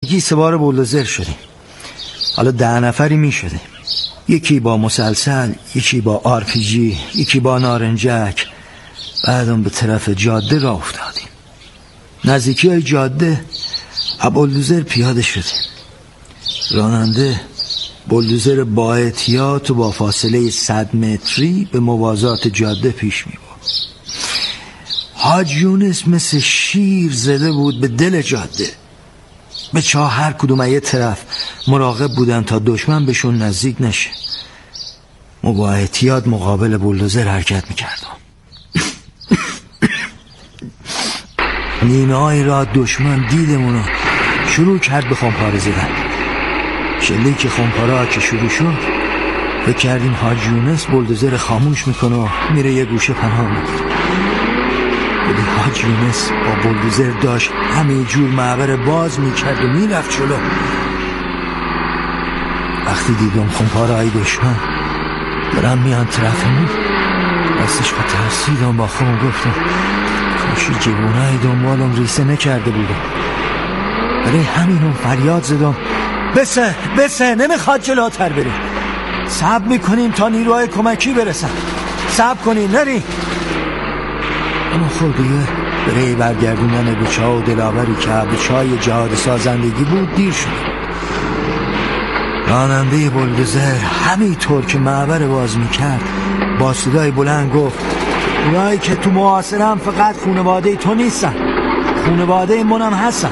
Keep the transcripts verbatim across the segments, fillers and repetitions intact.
یکی سه بار بولدوزر شدیم، حالا ده نفری می شدیم، یکی با مسلسل، یکی با آر پی جی، یکی با نارنجک. بعدم به طرف جاده راه افتادیم. نزدیکی های جاده بولدوزر پیاده شدیم. راننده بولدوزر با احتیاط و با فاصله صد متری به موازات جاده پیش می برد. حاج یونس مثل شیر زده بود به دل جاده. به چاه هر کدوم یه طرف مراقب بودن تا دشمن بهشون نزدیک نشه. ما با احتیاط مقابل بولدوزر حرکت میکردم. نیمه های را دشمن دیدمونو شروع کرد به خمپاره زدن. شلیک که خمپاره که شروع شد فکر کردیم حاج یونس بولدوزر خاموش میکنه و میره یه گوشه پناه میگیره. ولی حاج یونس با بولدوزر داشت همه جور معبر باز میکرد و میرفت جلو. وقتی دیدم خمپاره های دشمن دارم میان طرفمون، راستش با ترسیدم، با خودم گفتم کاشی جوونای دنبالم ریسه نکرده بودم. برای همینم فریاد زدم بسه بسه نمیخواد جلوتر بریم، صبر میکنیم تا نیروهای کمکی برسن، صبر کنیم نریم. اما خب دیگه برای برگردوندن به چاه و دلاوری که به چای جهاد سازندگی بود دیر شد. راننده بولدوزر همینطور که معبر باز میکرد با صدای بلند گفت اونایی که تو محاصره‌ام فقط خانواده تو نیستن، خانواده منم هستن.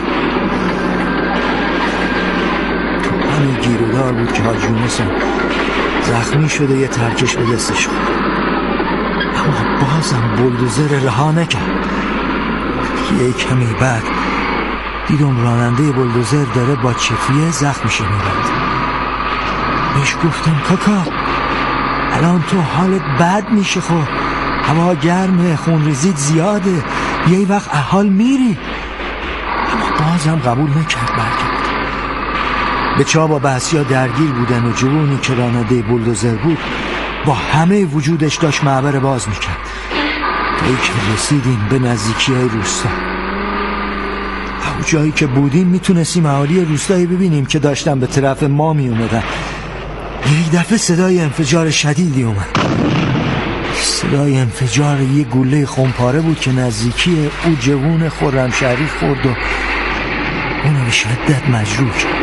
تو همین گیرودار بود که حاج یونس زخمی شده یه ترکش به دستش بود، اما بازم بولدوزر رها نکرد. یه کمی بعد دیدم راننده بولدوزر داره با چفیه زخمش میبرد. بهش گفتم کاکا الان تو حالت بد میشه، خب هوا گرمه، خون ریزید زیاده، یه وقت احال میری. اما بازم قبول نکرد برگرد. به چا با بحثیا درگیر بودن و جوونی که راننده بولدوزر بود با همه وجودش داشت معبر باز میکرد تا ای که رسیدیم به نزدیکی های روستا. او جایی که بودیم میتونستیم اهالی روستایی ببینیم که داشتن به طرف ما میومدن. یک دفعه صدای انفجار شدیدی اومد. صدای انفجار یه گوله خمپاره بود که نزدیکی او جوون خرمشهری خورد و اونو به شدت مجروح کرد.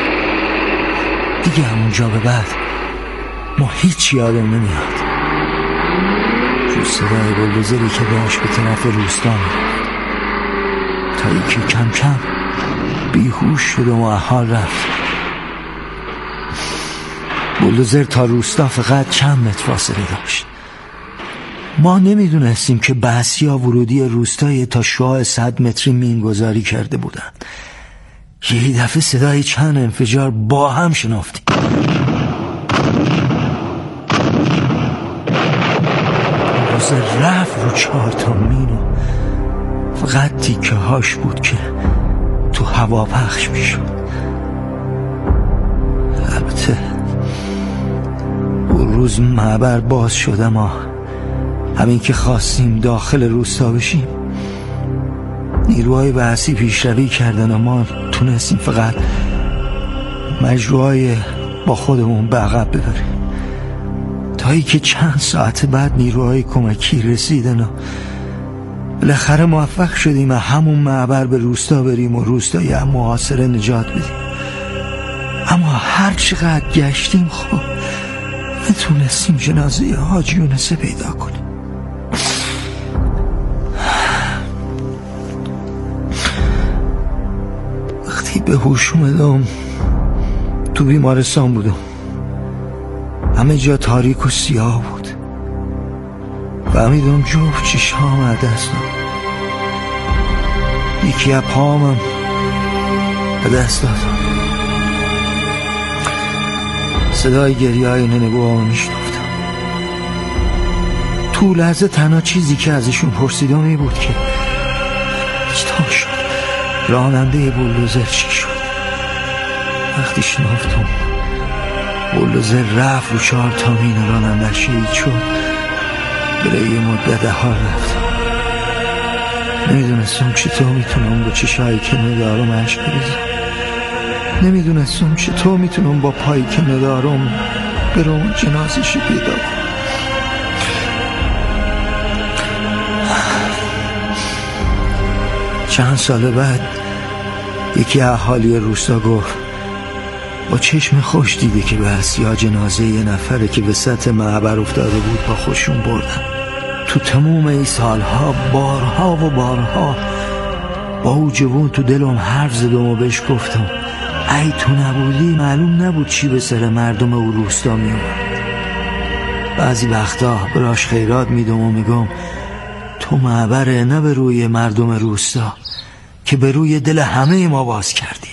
دیگه همونجا به بعد ما هیچ یادم نمیاد جو صدای بولدوزری که داشت به طرف روستا میرفت تا ای که کم کم بیهوش شد و احال رفت. بولدوزر تا روستا فقط چند متر فاصله داشت. ما نمیدونستیم که بحثیا ورودی روستای تا شعاع صد متری مینگذاری کرده بودن. یه دفعه صدای چند انفجار با هم شنافتیم. بولدوزر رفت رو چهار تا مینو فقط تیکه هاش بود که تو هوا پخش میشد. البته اون روز معبر باز شده، ما همین که خواستیم داخل روستا بشیم نیروهای بحثی پیشروی کردن و ما تونستیم فقط مجروهای با خودمون به عقب ببریم تا ای که چند ساعت بعد نیروهای کمکی رسیدن و بالاخره موفق شدیم همون معبر به روستا بریم و روستای هم محاصره نجات بدیم. اما هر چقدر گشتیم خب نتونستیم جنازه حاج یونس پیدا کنیم. وقتی به هوش اومدم تو بیمارستان بودم. همه جا تاریک و سیاه بود. فهمیدم جفت چشام از دست دادم. یکی از پاهامم از دست دادم. صدای گریه های ننگوهامو میشنفتم. تو لحظه تنها چیزی که ازشون پرسیدم این بود که چطور شد، راننده بولدوزر چی شد. وقتی شنفتم بولدوزر رفت رو چهار تا مین راننده شهید شد، برای یه مدت حال رفتم. نمیدونستم چطور میتونم با چشایی که ندارم عشق بریزم. نمیدونستم چطور میتونم با پایی که ندارم برام جنازشی پیدا کنم. چند سال بعد یکی اهالی روستا گفت با چشم خوش دیده که بس یا جنازه یه نفره که به سطح معبر افتاده بود با خوشون بردن. تو تموم این سالها بارها و بارها با او جوون تو دلم حرف زدم و بهش گفتم ای تو نبودی معلوم نبود چی به سر مردم او روستا می اومد. بعضی وقتا براش خیرات میدم و میگم تو معبره، نه به روی مردم روستا که به روی دل همه ما باز کردی.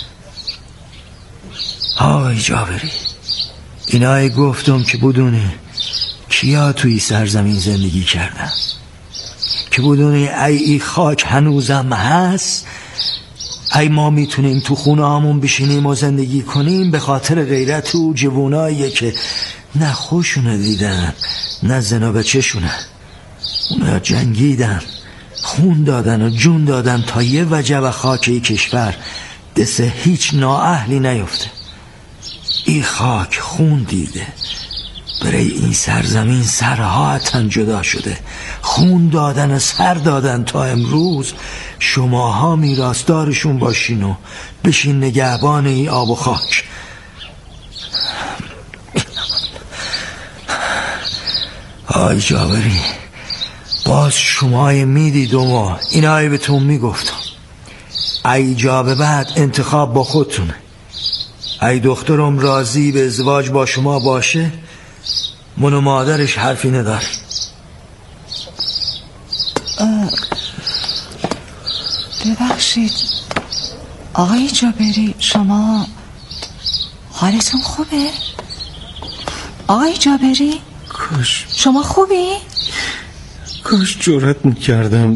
آقای جابری، اینایی گفتم که بدونه کیا توی سرزمین زندگی کردن، که بدونه ای ای خاک هنوزم هست، ای ما میتونیم تو خونه همون بشینیم و زندگی کنیم به خاطر غیرت و جوونایی که نه خوشونه دیدن نه زنا بچه‌شونه. اونا جنگیدن، خون دادن و جون دادن تا یه وجب خاک کشور دست هیچ نااهلی نیفته. این خاک خون دیده، برای این سرزمین سرها تن جدا شده، خون دادن و سر دادن تا امروز شماها میراثدارشون باشین و بشین نگهبان این آب و خاک. آی جابری، باز شمای میدیدم و اینایی بهتون میگفتم ای جا به بعد انتخاب با خودتونه. ای دخترم راضی به ازدواج با شما باشه، من و مادرش حرفی نداره. ببخشید آقای جابری، شما حالتون خوبه؟ آقای جابری کاش شما خوبی؟ کاش جرأت میکردم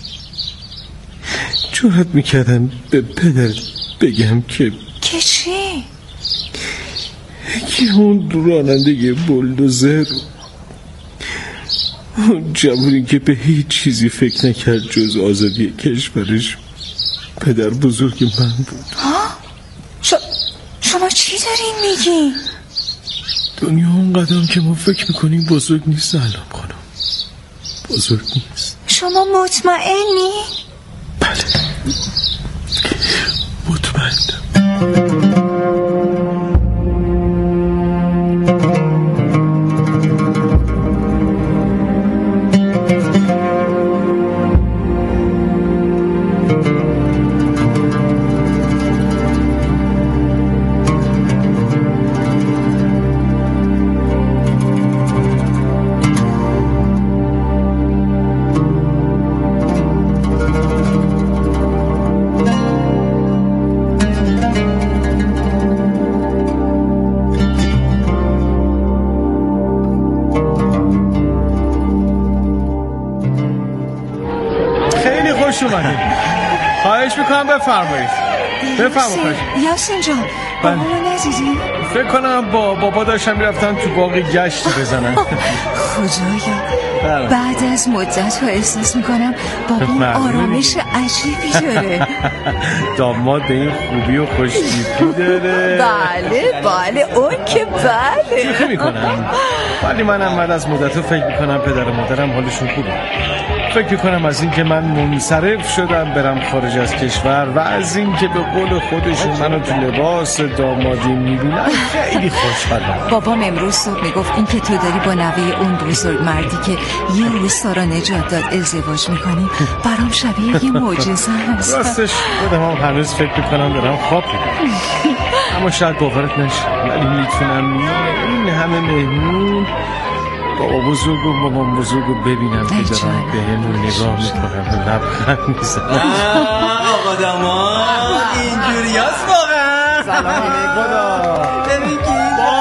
جرأت میکردم به پدر بگم که که چی؟ که اون راننده بولدوزر، اون جوانی که به هیچ چیزی فکر نکرد جز آزادی کشورش، پدر بزرگ من بود. ها؟ ش... شما چی دارین میگی؟ دنیا اون قدم که ما فکر میکنیم بزرگ نیست علام خانم، بزرگ نیست. شما مطمئنی؟ بله مطمئنم. خواهش میکنم بفرمایید. بفرمایید یاسین جان، بابا رو ندیدی؟ فکر کنم با بابا داشتم میرفتن تو باغ گشتی بزنن. خدایا بعد از مدت ها احساس میکنم بابا آرامش عجیبی داره. داماد به این خوبی و خوشتیپی داره. بله بله اون که بله شوخی میکنم، ولی منم بعد از مدت ها فکر میکنم پدر و مادرم حالشون خوبه. فکر کنم از این که من منصرف شدم برم خارج از کشور و از این که به قول خودشون منو تو لباس دامادی میبینن خیلی خوشحالم. بابام امروز صبح میگفت این که تو داری با نوه اون بزرگ مردی که یه روستا را نجات داد ازدواج میکنی برام شبیه یه معجزه هست. راستش خودم هم هنوز فکر میکنم دارم خواب میبینم، اما شاید باورت نشه، ولی میتونم این همه مهمون بابا بزرگ و بابا بزرگ رو ببینم که دارم به همون نگاه میکنم و لبخند میزنم. آقا داماد اینجوری هست واقعا. سلام علیکم. ببین کی با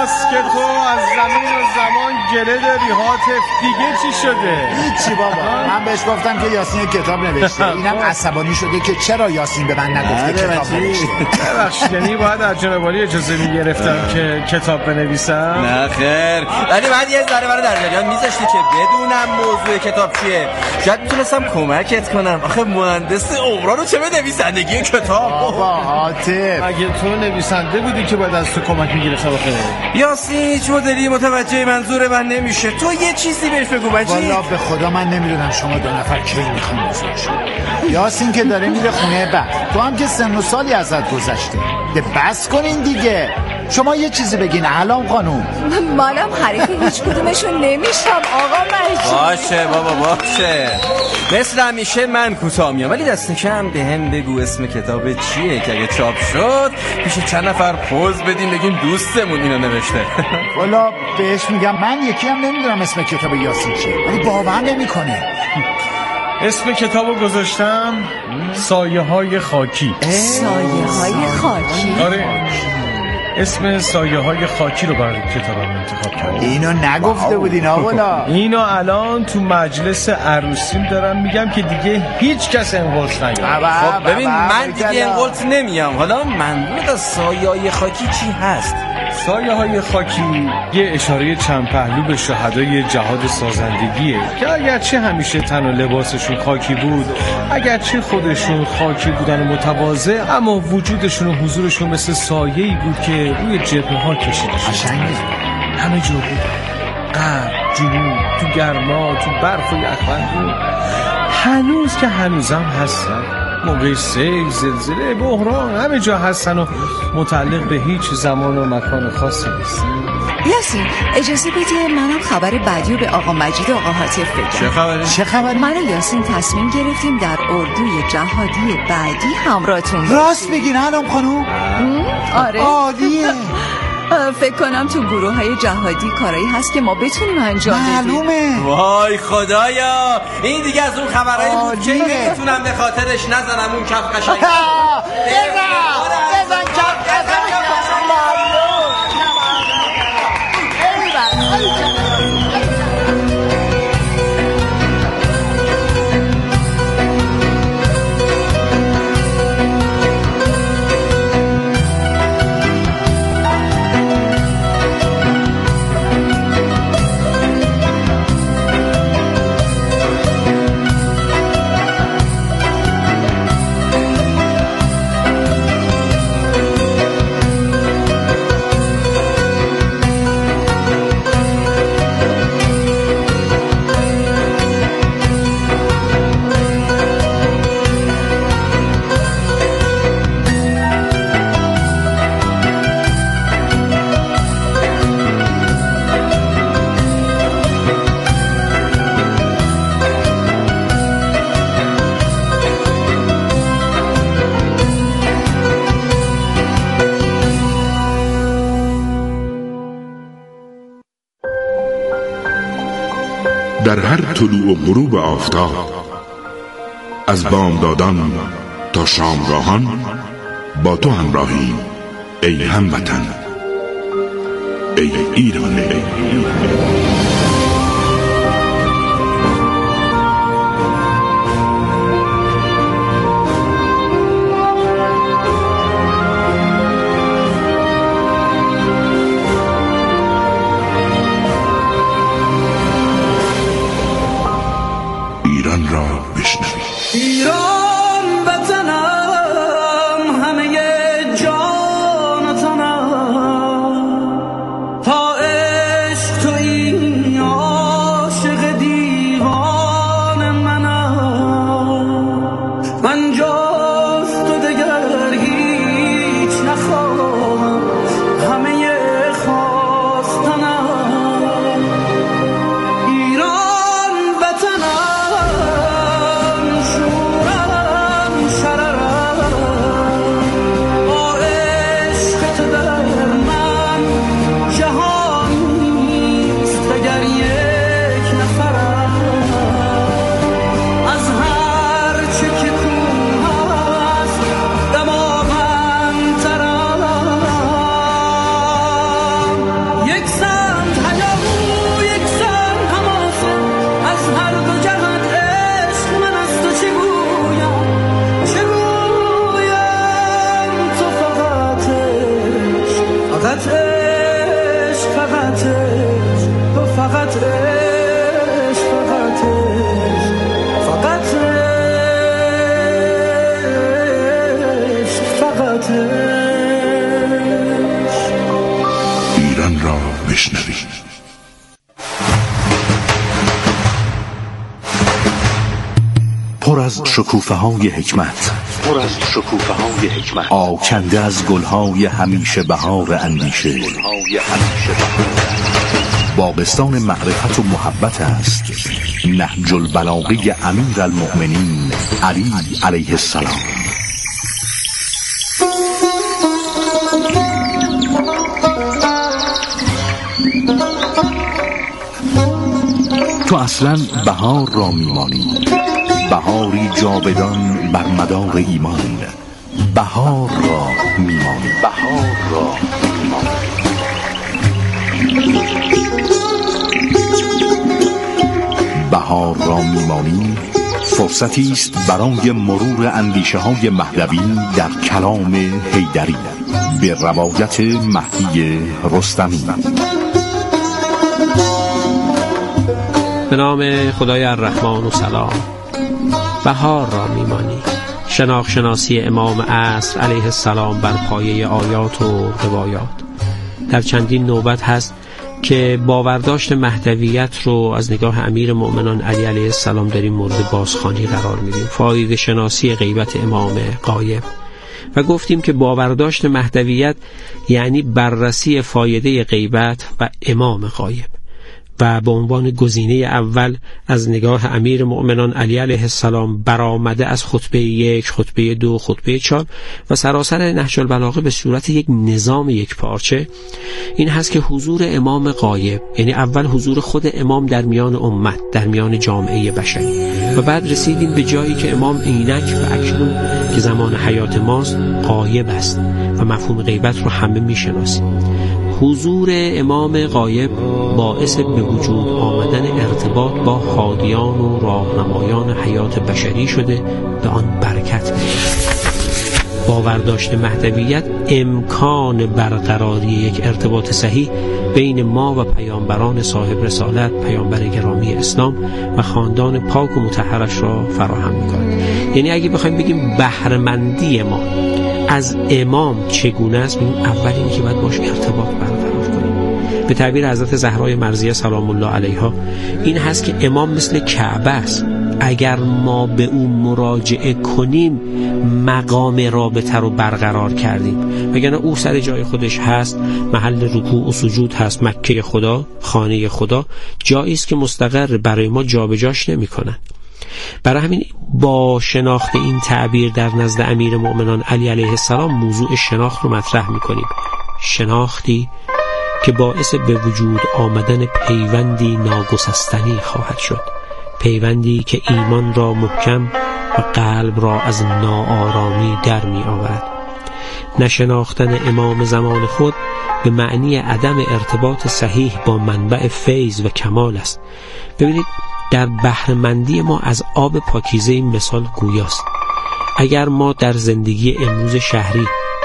هست که تو از زمین و زمان گله داری حاطف، دیگه چی شده؟ هیچی بابا، من بهش گفتم که یاسین کتاب نوشته، اینم عصبانی شده که چرا یاسین به من نگفته کتاب نوشته. ببخشید، یعنی باید از جناب عالی اجازه میگرفتم که کتاب بنویسم؟ نه خیر، ولی بعد یه ذره برای در جریان میذاشتی که بدونم موضوع کتاب چیه، شاید میتونستم کمکت کنم. آخه مهندس عمران رو چه به نویسندگی کتاب؟ بابا عاطف، اگه تو نویسنده بودی که باید از تو کمک میگرفتم. آخه یاسین هیچ مدلی متوجه منظور من نمیشه، تو یه چیزی بهش بگو بچه. والا به خدا من نمیدونم شما دو نفر کی میخوام بزرگشون. یاسین که داره میره خونه بعد، تو هم که سن و سالی ازت گذشته، ده بس کنین دیگه. شما یه چیزی بگین علام خانوم. منم حریف هیچ کدومشون نمیشم آقا مجید. باشه بابا باشه، مثل همیشه من کوتاه میام، ولی دست کم به هم بگو اسم کتاب چیه که اگه چاپ شد پیش چند نفر پوز بدیم بگیم دوستمون اینو نوشته. والا بهش میگم من یکی هم نمیدونم اسم کتاب یاسین چیه، ولی باور نمیکنه. اسم کتابو گذاشتم سایه های خاکی. سایه های خاکی؟ آره، اسم سایه های خاکی رو برای کتابم انتخاب کردم. اینو نگفته بودین آقا؟ اینو الان تو مجلس عروسیم دارم میگم که دیگه هیچ کس انقلت نیاد. خب ببین من دیگه انقلت نمیام. حالا منظور از سایه های خاکی چی هست؟ سایه های خاکی یه اشاره چند پهلو به شهدای جهاد سازندگیه که اگرچه همیشه تن و لباسشون خاکی بود، اگرچه خودشون خاکی بودن و متواضع، اما وجودشون و حضورشون مثل سایه‌ای بود که روی جبهه ها کشیده شد. همه جا بود، غرب، جنوب، تو گرما، تو برف و یخبندون، هنوز که هنوزم هستن. موقع سیل، زلزله، بحران همه جا هستن و متعلق به هیچ زمان و مکان خاصی نیستن. یاسین اجازه بده منم خبر بعدی رو به آقا مجید و آقا حاطف بگم. چه خبره؟ چه خبره؟ من و یاسین تصمیم گرفتیم در اردوی جهادی بعدی همراهتون باشیم. راست بگین علام خانوم؟ آره عالیه. فکر کنم تو گروه های جهادی کارایی هست که ما بتونیم انجام بدیم. معلومه. وای خدایا، این دیگه از اون خبرایی بود که نمیتونم به خاطرش نزنم اون کف قشنگ. بزن کف قشنگ. در هر طلوع و غروب آفتاب، از بامدادان تا شامگاهان با تو همراهیم ای هموطن، ای ایران، ای ایران. ایران را بشنوید. ایران وطنم، همه جان تنم، تا عشق تو این بشنوید. پر از شکوفه های حکمت، پر از شکوفه های حکمت، آکنده از گلهای همیشه بهار اندیشه. باغستان معرفت و محبت است نهج البلاغه امیر المؤمنین علی علیه السلام. تو اصلا بهار را میمانی، بهاری جاودان بر مدار ایمان. بهار را میمانی، بهار را میمانی. بهار را میمانی فرصتی است برای مرور اندیشه های مهدوی در کلام حیدری به روایت مهدی رستمی. به نام خدای الرحمن و سلام. بهار را میمانی، شناخت شناسی امام عصر علیه السلام بر پایه آیات و روایات. در چندین نوبت هست که باورداشت مهدویت رو از نگاه امیر مؤمنان علی علیه السلام داریم مورد بازخوانی قرار میدیم. فایده شناسی غیبت امام غایب، و گفتیم که باورداشت مهدویت یعنی بررسی فایده غیبت و امام غایب، و به عنوان گزینه اول از نگاه امیر مؤمنان علی علیه السلام برآمده از خطبه یک، خطبه دو، خطبه چهار و سراسر نهج البلاغه به صورت یک نظام یک پارچه این هست که حضور امام غایب، یعنی اول حضور خود امام در میان امت، در میان جامعه بشری، و بعد رسیدیم به جایی که امام اینک و اکنون که زمان حیات ماست غایب است و مفهوم غیبت رو همه میشناسیم. حضور امام غایب باعث به وجود آمدن ارتباط با هادیان و راهنمایان حیات بشری شده، به آن برکت می‌دهد. باورداشت مهدویت امکان برقراری یک ارتباط صحیح بین ما و پیامبران صاحب رسالت، پیامبر گرامی اسلام و خاندان پاک و مطهرش را فراهم می‌کند. یعنی اگه بخوایم بگیم بهره‌مندی ما از امام چگونه است، ببینیم اول این که باید باش ارتباط برقرار کنیم. به تعبیر حضرت زهرای مرضیه سلام الله علیها این هست که امام مثل کعبه است، اگر ما به او مراجعه کنیم مقام رابطه رو برقرار کردیم، وگرنه او سر جای خودش هست، محل رکوع و سجود هست، مکه خدا، خانه خدا، جایی است که مستقر برای ما جابجاش نمی‌کنن. برای همین با شناخت این تعبیر در نزد امیر مؤمنان علی علیه السلام موضوع شناخت رو مطرح می‌کنیم. شناختی که باعث به وجود آمدن پیوندی ناگسستنی خواهد شد، پیوندی که ایمان را محکم و قلب را از ناآرامی در می آورد. نشناختن امام زمان خود به معنی عدم ارتباط صحیح با منبع فیض و کمال است. ببینید در بهره‌مندی ما از آب پاکیزه این مثال گویاست. اگر ما در زندگی امروز شهری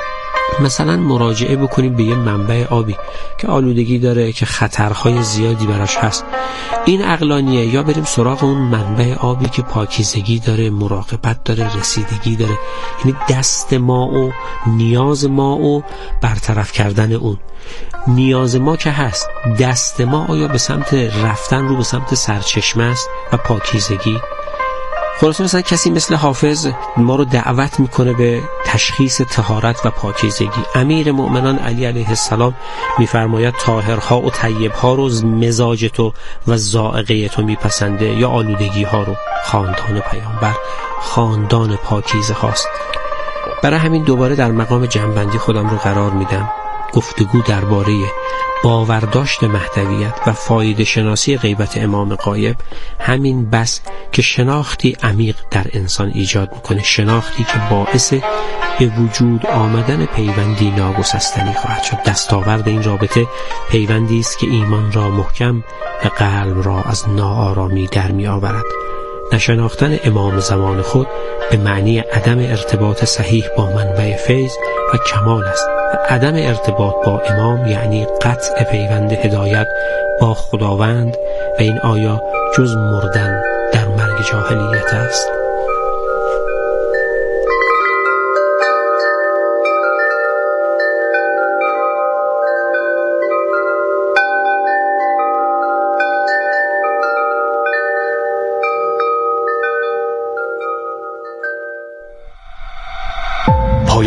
مثلا مراجعه بکنیم به یه منبع آبی که آلودگی داره، که خطرهای زیادی براش هست، این عقلانیه، یا بریم سراغ اون منبع آبی که پاکیزگی داره، مراقبت داره، رسیدگی داره. یعنی دست ما و نیاز ما و برطرف کردن اون. نیاز ما که هست، دست ما آیا به سمت رفتن رو به سمت سرچشمه است و پاکیزگی؟ خلاصه مثلا کسی مثل حافظ ما رو دعوت میکنه به تشخیص طهارت و پاکیزگی. امیر مؤمنان علی علیه السلام میفرماید طاهرها و طیبها رو مزاج تو و ذائقه تو میپسنده، یا آلودگی ها رو. خاندان پیامبر خاندان پاکیزه هاست. برای همین دوباره در مقام جنبندی خودم رو قرار میدم. گفتگو درباره باورداشت مهدویت و فایده شناسی غیبت امام غایب همین بس که شناختی عمیق در انسان ایجاد میکنه، شناختی که باعث به وجود آمدن پیوندی ناگسستنی خواهد شد. دستاورد این رابطه پیوندی است که ایمان را محکم و قلب را از ناآرامی در می آورد. نشناختن امام زمان خود به معنی عدم ارتباط صحیح با منبع فیض و کمال است، و عدم ارتباط با امام یعنی قطع پیوند هدایت با خداوند، و این آیا جز مردن در مرگ جاهلیت است؟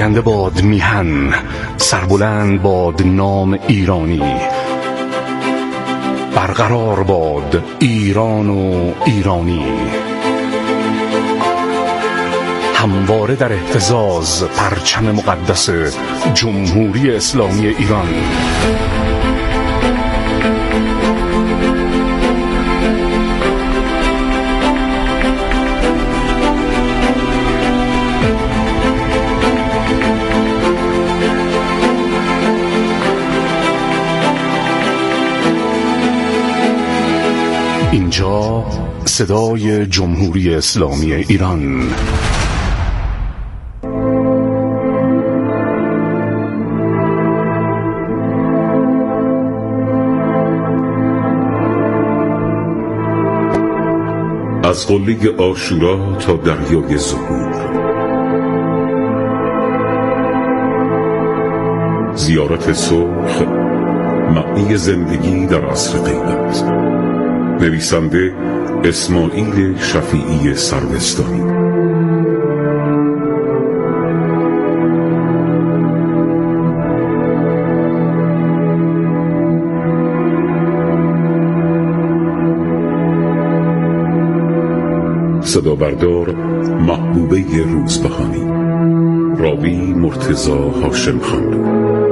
پاینده باد میهن، سربلند باد نام ایرانی، برقرار باد ایران و ایرانی، همواره در اهتزاز پرچم مقدس جمهوری اسلامی ایران. اینجا صدای جمهوری اسلامی ایران. از قله عاشورا تا دریای ظهور، زیارت سرخ، معنی زندگی در عصر غیبت. نویسنده اسماعیل شفیعی سروستانی. صدا بردار محبوبه روزبهانی. راوی مرتضی هاشم خان.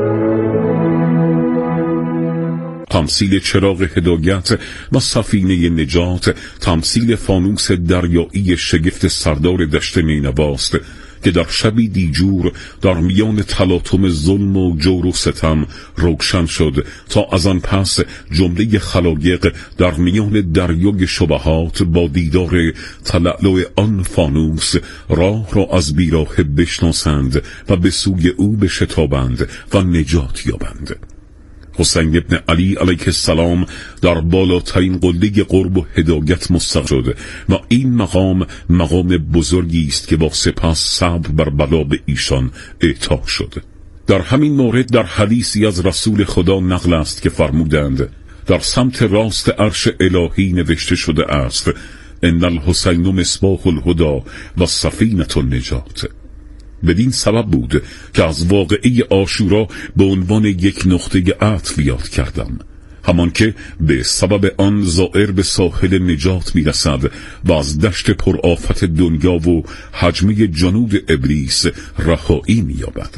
تمثیل چراغ هدایت و سفینه نجات، تمثیل فانوس دریایی شگفت سردار دشت نینواست که در شبی دیجور در میان تلاطم ظلم و جور و ستم روشن شد تا از آن پس جمله خلایق در میان دریای شبهات با دیدار تلألؤ آن فانوس راه را از بیراه بشناسند و به سوی او بشتابند و نجات یابند. حسین ابن علی علیه السلام در بالاترین قله قرب و هدایت مستقر شد و این مقام مقام بزرگی است که با سپس صبر بر بلا به ایشان اعطا شد. در همین مورد در حدیثی از رسول خدا نقل است که فرمودند در سمت راست عرش الهی نوشته شده است ان الحسین مصباح الهدی و سفینة النجات. بدین سبب بود که از واقعه عاشورا به عنوان یک نقطه عطف یاد کردم، همان که به سبب آن زائر به ساحل نجات میرسد و از دشت پرآفت دنیا و حجمه جنود ابلیس رهایی مییابد.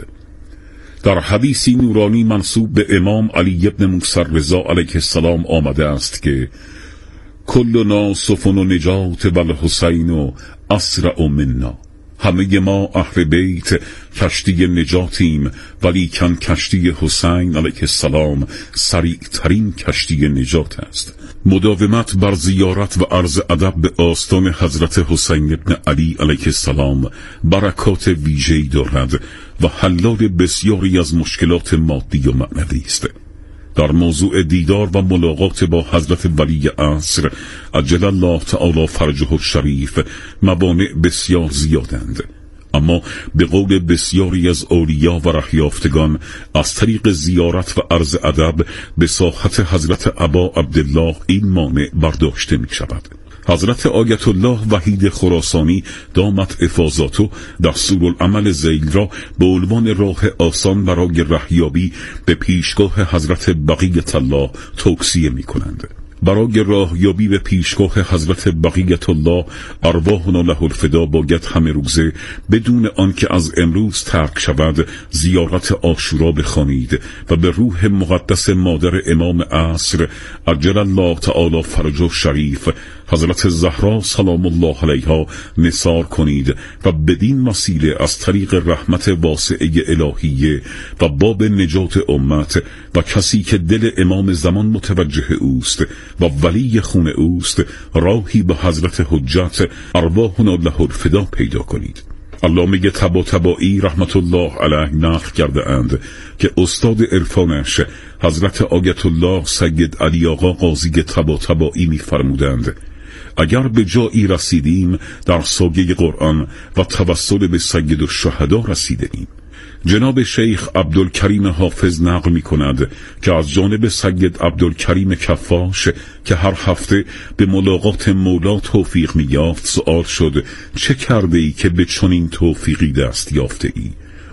در حدیثی نورانی منسوب به امام علی ابن موسی رضا علیه السلام آمده است که کلنا سفن نجات و الحسین اسرع منا. همه ما اهل بیت کشتی نجاتیم، ولیکن کشتی حسین علیه السلام سریع ترین کشتی نجات است. مداومت بر زیارت و عرض ادب به آستان حضرت حسین ابن علی علیه السلام برکات ویژه‌ای دارد و حلال بسیاری از مشکلات مادی و معنوی است. در موضوع دیدار و ملاقات با حضرت ولی عصر عجل الله تعالی فرجه الشریف موانع بسیار زیادند، اما به قول بسیاری از اولیا و رهیافتگان از طریق زیارت و عرض ادب به ساحت حضرت ابا عبدالله این مانع برداشته می شود. حضرت آیت الله وحید خراسانی دامت افاضاتو دستورالعمل ذیل را به عنوان راه آسان برای رهیابی به پیشگاه حضرت بقیت الله توصیه می کنند. برای راهیابی به پیشگاه حضرت بقیت الله ارواحنا له الفدا باید همه روزه بدون آنکه از امروز ترک شود زیارت عاشورا بخوانید و به روح مقدس مادر امام عصر عجل الله تعالی فرجه شریف حضرت زهرا سلام الله علیها نثار کنید و بدین وسیله از طریق رحمت واسعه الهیه و باب نجات امت و کسی که دل امام زمان متوجه اوست و ولی خون اوست راهی به حضرت حجت ارواحنا له الفدا پیدا کنید. علامه طباطبایی رحمت الله علیه نقل کرده اند که استاد عرفانش حضرت آیت الله سید علی آقا قاضی طباطبایی می فرمودند اگر به جایی رسیدیم در سایه قرآن و توسل به سید الشهدا رسیده ایم. جناب شیخ عبدالکریم حافظ نقل می کند که از جانب سید عبدالکریم کفاش که هر هفته به ملاقات مولا توفیق می یافت سؤال شد چه کرده ای که به چنین توفیقی دست یافته ای؟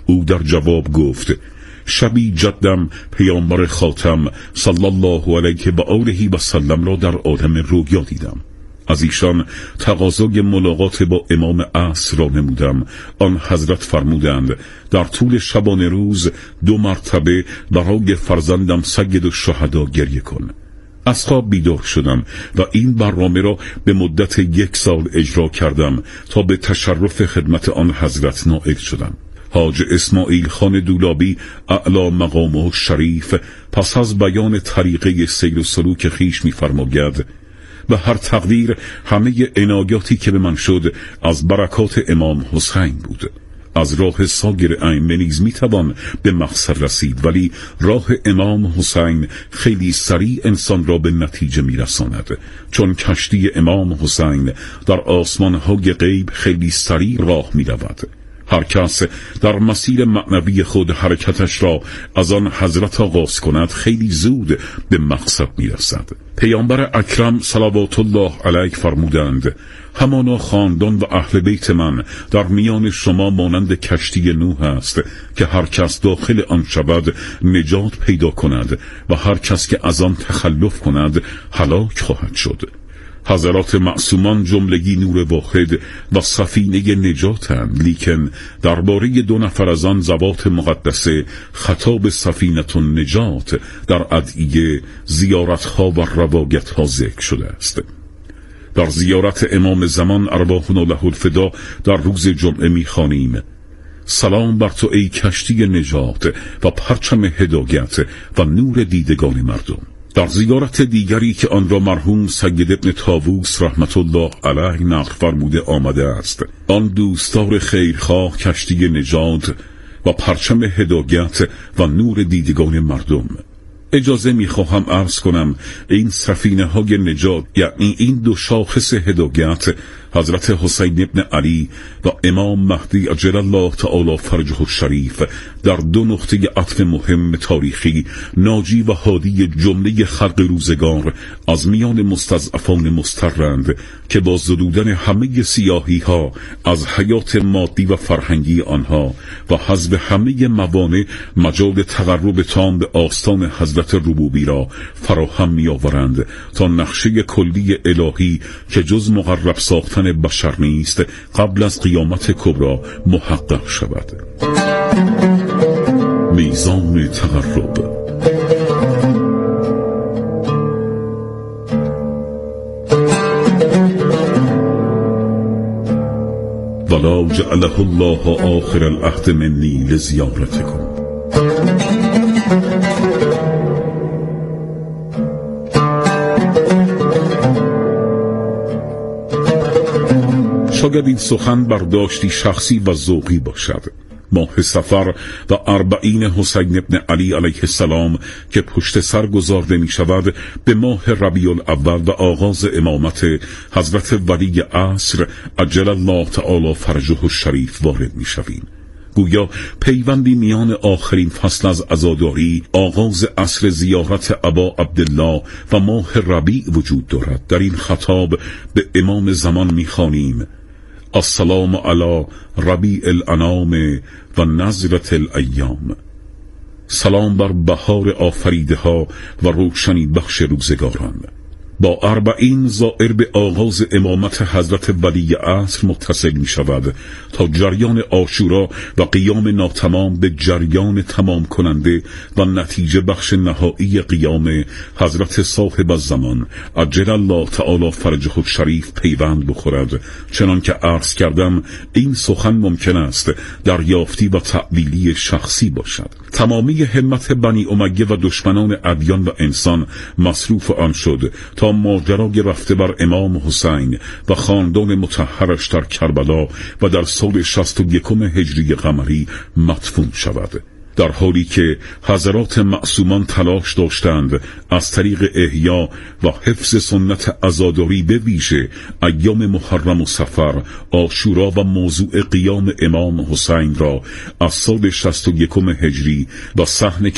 او در جواب گفت: شبی جدم پیامبر خاتم صلی الله علیه و آله و سلم را در عالم رویا دیدم. از ایشان تقاضای ملاقات با امام عصر را نمودم. آن حضرت فرمودند در طول شبانه روز دو مرتبه برای فرزندم سید الشهدا گریه کن. از خواب بیدار شدم و این برنامه را به مدت یک سال اجرا کردم تا به تشرف خدمت آن حضرت نائل شدم. حاج اسماعیل خان دولابی اعلی مقامه شریف پس از بیان طریقه سیر و سلوک خیش می‌فرماید: به هر تقدیر همه عنایاتی که به من شد از برکات امام حسین بود. از راه سایر ائمه نیز میتوان به مقصد رسید، ولی راه امام حسین خیلی سریع انسان را به نتیجه میرساند، چون کشتی امام حسین در آسمان‌های غیب خیلی سریع راه میرود. هر کس در مسیر معنوی خود حرکتش را از آن حضرت آغاز کند خیلی زود به مقصد میرسد. پیامبر اکرم صلوات الله علیه فرمودند: همانا خاندان و اهل بیت من در میان شما مانند کشتی نوح است که هر کس داخل آن شود نجات پیدا کند و هر کس که از آن تخلف کند هلاک خواهد شد. حضرات معصومان جملگی نور واحد و سفینه نجاتند، لیکن درباره دو نفر از آن ذوات مقدسه خطاب سفینه النجات در ادعیه، زیارتها و روایتها ذکر شده است. در زیارت امام زمان ارواحنا له الفدا در روز جمعه می‌خوانیم: سلام بر تو ای کشتی نجات و پرچم هدایت و نور دیدگان مردم. در زیارت دیگری که آن را مرحوم سید ابن طاووس رحمت الله علیه نقل فرموده آمده است: آن دوستدار خیرخواه کشتی نجات و پرچم هدایت و نور دیدگان مردم. اجازه میخواهم عرض کنم این سفینه های نجات، یعنی این دو شاخص هدایت، حضرت حسین ابن علی و امام مهدی عجل الله تعالی فرجه الشریف، در دو نقطه عطف مهم تاریخی ناجی و هادی جمله خلق روزگار از میان مستضعفان مسترند که با زدودن همه سیاهی ها از حیات مادی و فرهنگی آنها و حذف همه موانع مجال تقرب تام به آستان حضرت ربوبی را فراهم می آورند تا نقشه کلی الهی که جز مقرب ساختن بشر نیست قبل از قیامت کبری محقق شود. میزان تقرب. ولا جعله الله آخر العهد منی لزیارتکم. شاید این سخن برداشتی شخصی و ذوقی باشد. ماه صفر و اربعین حسین ابن علی علیه السلام که پشت سر گذارده می شود به ماه ربیع الاول و آغاز امامت حضرت ولی عصر عجل الله تعالی فرجه الشریف وارد می شویم. گویا پیوندی میان آخرین فصل از عزاداری، آغاز عصر زیارت ابا عبدالله و ماه ربیع وجود دارد. در این خطاب به امام زمان می خوانیم: السلام علی ربیع الانام و نظرت الایام. سلام بر بهار آفریده ها و روشنی بخش روزگاران. با اربعین زائر به آغاز امامت حضرت ولی عصر متصل می شود تا جریان عاشورا و قیام ناتمام به جریان تمام کننده و نتیجه بخش نهایی قیام حضرت صاحب الزمان عجل الله تعالی فرجه الشریف پیوند بخورد. چنان که عرض کردم این سخن ممکن است دریافتی و تأویلی شخصی باشد. تمامی همت بنی امیه و دشمنان ادیان و انسان مصروف آن شد تا ماجرای رفته بر امام حسین و خاندان مطهرش در کربلا و در سال شصت و یکم هجری قمری مدفون شود، در حالی که حضرات معصومان تلاش داشتند از طریق احیا و حفظ سنت عزاداری به ویژه ایام محرم و صفر، عاشورا و موضوع قیام امام حسین را از سال شصت و یکم هجری و صحن